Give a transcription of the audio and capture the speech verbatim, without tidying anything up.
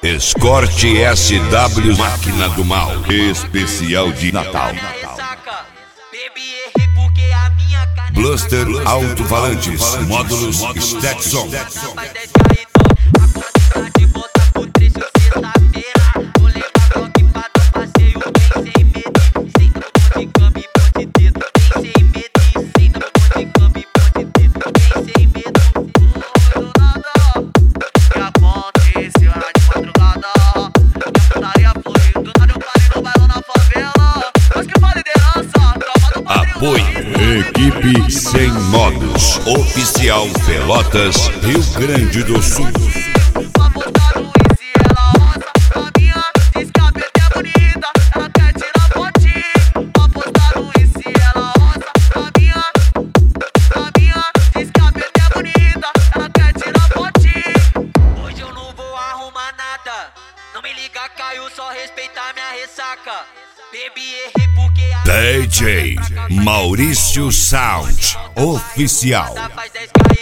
Escort S W Máquina do Mal, especial de Natal. Bluster Alto-Falantes, módulos Stetson. Apoio Equipe Sem Modos, oficial Pelotas, Rio Grande do Sul. Hoje eu não vou arrumar nada. Não me liga, caiu, só respeitar minha ressaca. Bebi, errei porque a D J Maurício Sound, oficial. faz dez K